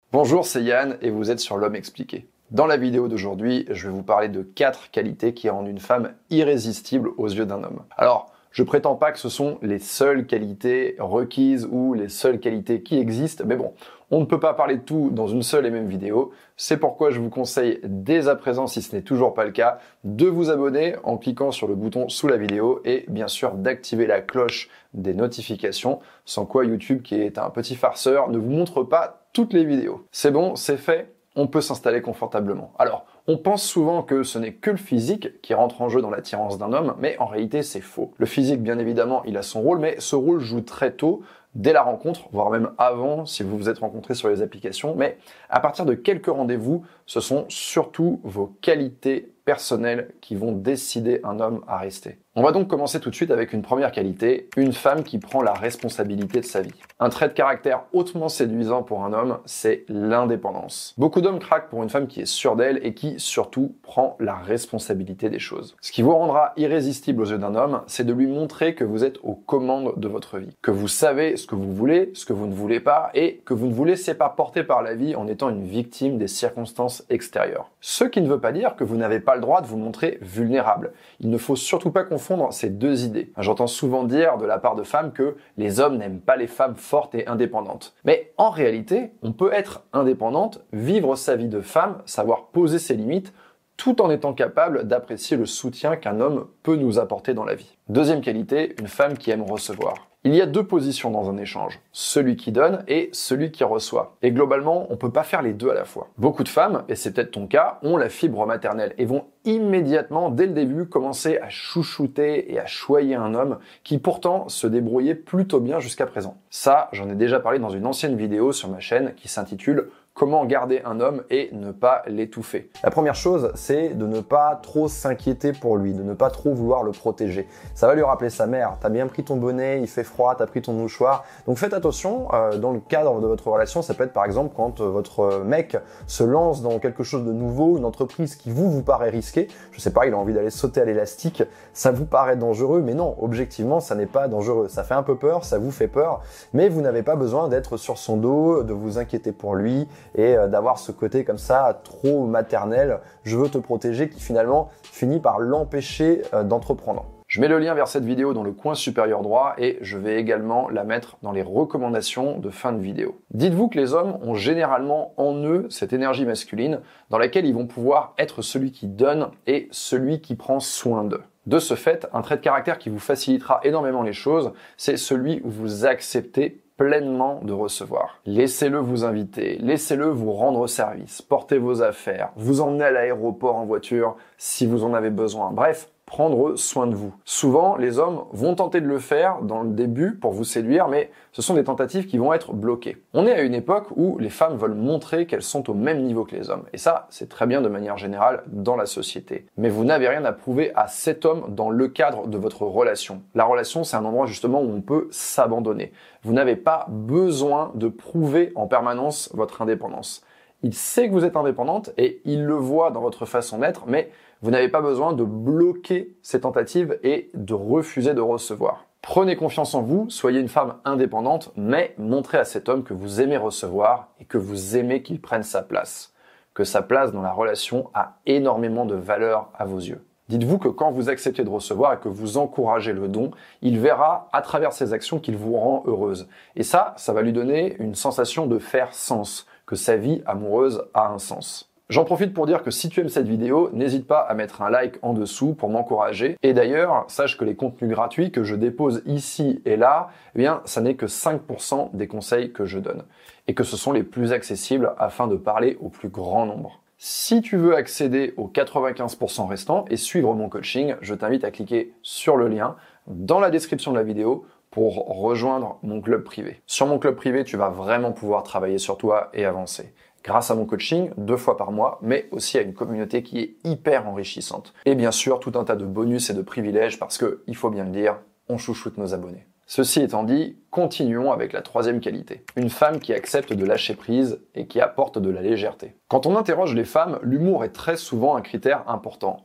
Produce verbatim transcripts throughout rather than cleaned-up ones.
Bonjour, c'est Yann et vous êtes sur L'Homme Expliqué. Dans la vidéo d'aujourd'hui, je vais vous parler de quatre qualités qui rendent une femme irrésistible aux yeux d'un homme. Alors, je prétends pas que ce sont les seules qualités requises ou les seules qualités qui existent, mais bon, on ne peut pas parler de tout dans une seule et même vidéo. C'est pourquoi je vous conseille dès à présent, si ce n'est toujours pas le cas, de vous abonner en cliquant sur le bouton sous la vidéo et bien sûr d'activer la cloche des notifications, sans quoi YouTube, qui est un petit farceur, ne vous montre pas toutes les vidéos. C'est bon, c'est fait, on peut s'installer confortablement. Alors, on pense souvent que ce n'est que le physique qui rentre en jeu dans l'attirance d'un homme, mais en réalité c'est faux. Le physique, bien évidemment, il a son rôle, mais ce rôle joue très tôt, dès la rencontre, voire même avant, si vous vous êtes rencontrés sur les applications, mais à partir de quelques rendez-vous, ce sont surtout vos qualités personnelles qui vont décider un homme à rester. On va donc commencer tout de suite avec une première qualité, une femme qui prend la responsabilité de sa vie. Un trait de caractère hautement séduisant pour un homme, c'est l'indépendance. Beaucoup d'hommes craquent pour une femme qui est sûre d'elle et qui, surtout, prend la responsabilité des choses. Ce qui vous rendra irrésistible aux yeux d'un homme, c'est de lui montrer que vous êtes aux commandes de votre vie, que vous savez ce que vous voulez, ce que vous ne voulez pas, et que vous ne vous laissez pas porter par la vie en étant une victime des circonstances extérieures. Ce qui ne veut pas dire que vous n'avez pas le droit de vous montrer vulnérable. Il ne faut surtout pas confondre ces deux idées. J'entends souvent dire de la part de femmes que les hommes n'aiment pas les femmes fortes et indépendantes. Mais en réalité, on peut être indépendante, vivre sa vie de femme, savoir poser ses limites, tout en étant capable d'apprécier le soutien qu'un homme peut nous apporter dans la vie. Deuxième qualité, une femme qui aime recevoir. Il y a deux positions dans un échange, celui qui donne et celui qui reçoit. Et globalement, on peut pas faire les deux à la fois. Beaucoup de femmes, et c'est peut-être ton cas, ont la fibre maternelle et vont immédiatement, dès le début, commencer à chouchouter et à choyer un homme qui pourtant se débrouillait plutôt bien jusqu'à présent. Ça, j'en ai déjà parlé dans une ancienne vidéo sur ma chaîne qui s'intitule Comment garder un homme et ne pas l'étouffer. La première chose, c'est de ne pas trop s'inquiéter pour lui, de ne pas trop vouloir le protéger. Ça va lui rappeler sa mère. T'as bien pris ton bonnet, il fait froid, t'as pris ton mouchoir. Donc faites attention, euh, dans le cadre de votre relation, ça peut être par exemple quand euh, votre mec se lance dans quelque chose de nouveau, une entreprise qui vous, vous paraît risquée. Je sais pas, il a envie d'aller sauter à l'élastique. Ça vous paraît dangereux, mais non, objectivement, ça n'est pas dangereux. Ça fait un peu peur, ça vous fait peur, mais vous n'avez pas besoin d'être sur son dos, de vous inquiéter pour lui, et d'avoir ce côté comme ça trop maternel, je veux te protéger, qui finalement finit par l'empêcher d'entreprendre. Je mets le lien vers cette vidéo dans le coin supérieur droit et je vais également la mettre dans les recommandations de fin de vidéo. Dites-vous que les hommes ont généralement en eux cette énergie masculine dans laquelle ils vont pouvoir être celui qui donne et celui qui prend soin d'eux. De ce fait, un trait de caractère qui vous facilitera énormément les choses, c'est celui où vous acceptez pleinement de recevoir. Laissez-le vous inviter, laissez-le vous rendre service, porter vos affaires, vous emmener à l'aéroport en voiture si vous en avez besoin. Bref, prendre soin de vous. Souvent, les hommes vont tenter de le faire dans le début pour vous séduire, mais ce sont des tentatives qui vont être bloquées. On est à une époque où les femmes veulent montrer qu'elles sont au même niveau que les hommes. Et ça, c'est très bien de manière générale dans la société. Mais vous n'avez rien à prouver à cet homme dans le cadre de votre relation. La relation, c'est un endroit justement où on peut s'abandonner. Vous n'avez pas besoin de prouver en permanence votre indépendance. Il sait que vous êtes indépendante et il le voit dans votre façon d'être, mais vous n'avez pas besoin de bloquer ces tentatives et de refuser de recevoir. Prenez confiance en vous, soyez une femme indépendante, mais montrez à cet homme que vous aimez recevoir et que vous aimez qu'il prenne sa place. Que sa place dans la relation a énormément de valeur à vos yeux. Dites-vous que quand vous acceptez de recevoir et que vous encouragez le don, il verra à travers ses actions qu'il vous rend heureuse. Et ça, ça va lui donner une sensation de faire sens, que sa vie amoureuse a un sens. J'en profite pour dire que si tu aimes cette vidéo, n'hésite pas à mettre un like en dessous pour m'encourager. Et d'ailleurs, sache que les contenus gratuits que je dépose ici et là, eh bien, ça n'est que cinq pour cent des conseils que je donne. Et que ce sont les plus accessibles afin de parler au plus grand nombre. Si tu veux accéder aux quatre-vingt-quinze pour cent restants et suivre mon coaching, je t'invite à cliquer sur le lien dans la description de la vidéo pour rejoindre mon club privé. Sur mon club privé, tu vas vraiment pouvoir travailler sur toi et avancer. Grâce à mon coaching, deux fois par mois, mais aussi à une communauté qui est hyper enrichissante. Et bien sûr, tout un tas de bonus et de privilèges parce que, il faut bien le dire, on chouchoute nos abonnés. Ceci étant dit, continuons avec la troisième qualité. Une femme qui accepte de lâcher prise et qui apporte de la légèreté. Quand on interroge les femmes, l'humour est très souvent un critère important. Mais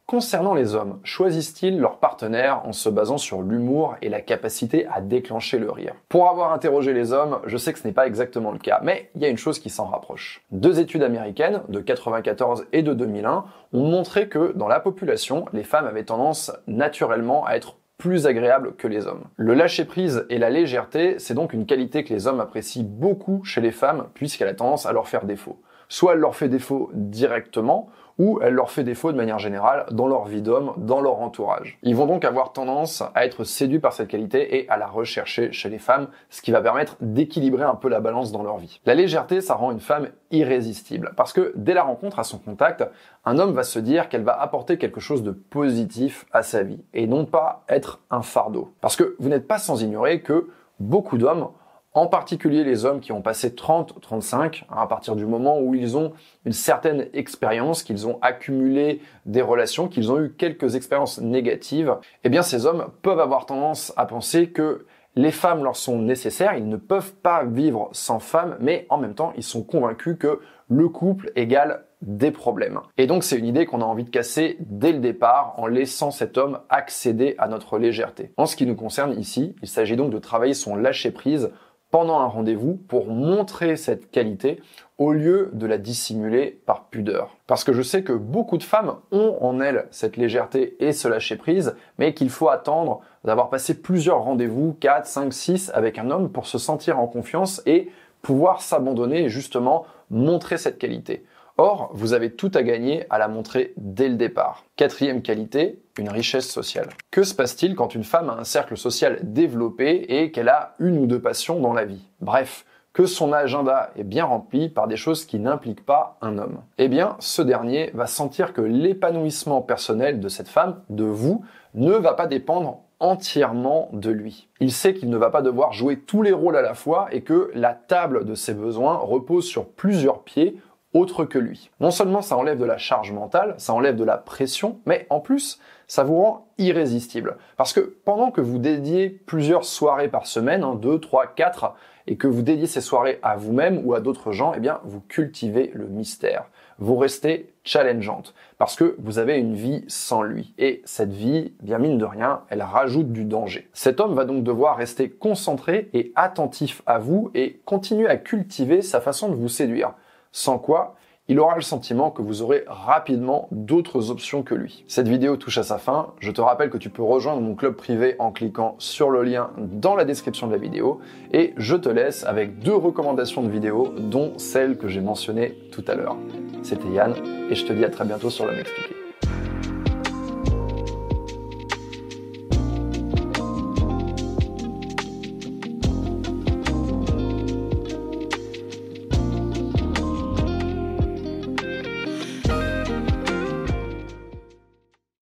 Concernant les hommes, choisissent-ils leur partenaire en se basant sur l'humour et la capacité à déclencher le rire? Pour avoir interrogé les hommes, je sais que ce n'est pas exactement le cas, mais il y a une chose qui s'en rapproche. Deux études américaines, de quatre-vingt-quatorze et de deux mille un, ont montré que dans la population, les femmes avaient tendance naturellement à être plus agréables que les hommes. Le lâcher-prise et la légèreté, c'est donc une qualité que les hommes apprécient beaucoup chez les femmes, puisqu'elle a tendance à leur faire défaut. Soit elle leur fait défaut directement, ou elle leur fait défaut de manière générale dans leur vie d'homme, dans leur entourage. Ils vont donc avoir tendance à être séduits par cette qualité et à la rechercher chez les femmes, ce qui va permettre d'équilibrer un peu la balance dans leur vie. La légèreté, ça rend une femme irrésistible, parce que dès la rencontre, à son contact, un homme va se dire qu'elle va apporter quelque chose de positif à sa vie, et non pas être un fardeau. Parce que vous n'êtes pas sans ignorer que beaucoup d'hommes, en particulier les hommes qui ont passé trente à trente-cinq, hein, à partir du moment où ils ont une certaine expérience, qu'ils ont accumulé des relations, qu'ils ont eu quelques expériences négatives, eh bien ces hommes peuvent avoir tendance à penser que les femmes leur sont nécessaires, ils ne peuvent pas vivre sans femmes, mais en même temps ils sont convaincus que le couple égale des problèmes. Et donc c'est une idée qu'on a envie de casser dès le départ en laissant cet homme accéder à notre légèreté. En ce qui nous concerne ici, il s'agit donc de travailler son lâcher-prise pendant un rendez-vous pour montrer cette qualité au lieu de la dissimuler par pudeur. Parce que je sais que beaucoup de femmes ont en elles cette légèreté et ce lâcher-prise, mais qu'il faut attendre d'avoir passé plusieurs rendez-vous, quatre, cinq, six avec un homme pour se sentir en confiance et pouvoir s'abandonner et justement montrer cette qualité. Or, vous avez tout à gagner à la montrer dès le départ. Quatrième qualité, une richesse sociale. Que se passe-t-il quand une femme a un cercle social développé et qu'elle a une ou deux passions dans la vie? Bref, que son agenda est bien rempli par des choses qui n'impliquent pas un homme. Eh bien, ce dernier va sentir que l'épanouissement personnel de cette femme, de vous, ne va pas dépendre entièrement de lui. Il sait qu'il ne va pas devoir jouer tous les rôles à la fois et que la table de ses besoins repose sur plusieurs pieds autre que lui. Non seulement ça enlève de la charge mentale, ça enlève de la pression, mais en plus, ça vous rend irrésistible. Parce que pendant que vous dédiez plusieurs soirées par semaine, hein, deux, trois, quatre, et que vous dédiez ces soirées à vous-même ou à d'autres gens, eh bien, vous cultivez le mystère. Vous restez challengeante, parce que vous avez une vie sans lui. Et cette vie, bien mine de rien, elle rajoute du danger. Cet homme va donc devoir rester concentré et attentif à vous et continuer à cultiver sa façon de vous séduire. Sans quoi, il aura le sentiment que vous aurez rapidement d'autres options que lui. Cette vidéo touche à sa fin. Je te rappelle que tu peux rejoindre mon club privé en cliquant sur le lien dans la description de la vidéo. Et je te laisse avec deux recommandations de vidéos, dont celle que j'ai mentionnée tout à l'heure. C'était Yann, et je te dis à très bientôt sur L'Homme Expliqué.